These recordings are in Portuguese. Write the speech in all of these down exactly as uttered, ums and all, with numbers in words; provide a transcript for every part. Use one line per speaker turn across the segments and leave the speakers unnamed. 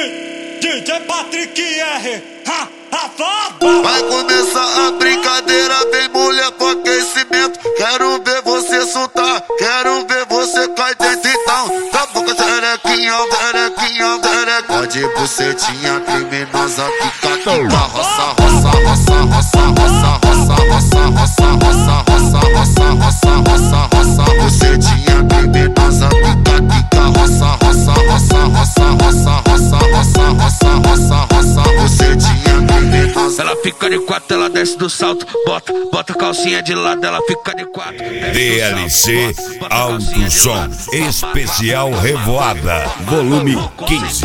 D J Patrick R, ha, ha,
vai começar a brincadeira, vem mulher com aquecimento. Quero ver você soltar, quero ver você cair dentro então. Da boca terequinha, terequinha, terequinha. Pode bucetinha criminosa, fica aqui pra roça, roça, roça, roça, roça, roça, roça, roça, roça, roça, roça, roça, roça, roça. Bucetinha criminosa, fica aqui pra roça, roça, roça, roça, roça, roça, roça, roça, roça, roça. Bucetinha criminosa.
Ela fica de quatro, ela desce do salto, bota, bota a calcinha de lado, ela fica de quatro.
D L C Alto Som Especial Revoada Volume quinze.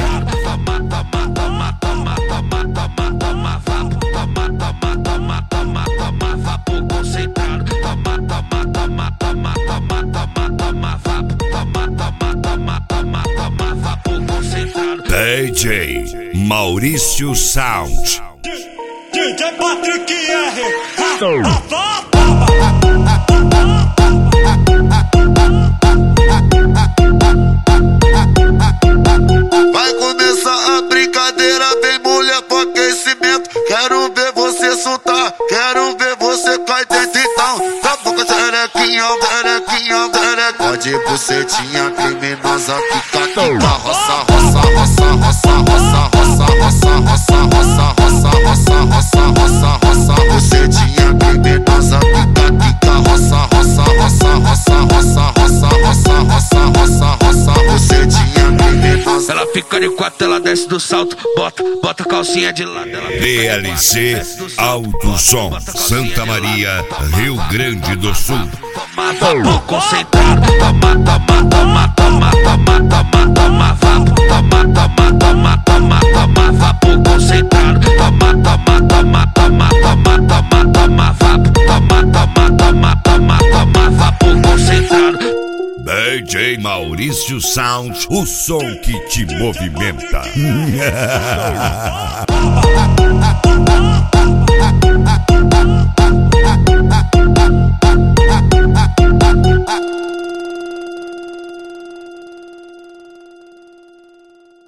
D J Maurício Sound.
D J Patrick R, ha, ha,
vai começar a brincadeira, vem mulher com aquecimento. Quero ver você soltar, quero ver você cair dentro então. Da boca terequinha, terequinha, terequinha. Pode bucetinha criminosa, fica aqui pra roça, roça, roça, roça, roça, roça, roça, roça, roça, roça, roça, roça, roça, roça. Bucetinha criminosa, fica aqui pra roça, roça, roça, roça, roça, roça, roça, roça, roça, roça. Bucetinha criminosa.
Ela fica de quatro, ela desce do salto, bota, bota a calcinha de lado.
D L C Alto Som Santa Maria, Rio Grande do Sul.
Toma, vamos concentrado. Toma, toma, toma, toma, toma, toma, toma, vapo. Toma, toma, toma, toma, toma, vapo concentrado. Toma, toma, toma, toma, toma, toma, toma, vapo. Toma, toma, toma, toma, toma, vapo concentrado.
D J Maurício Sound, o som que te movimenta.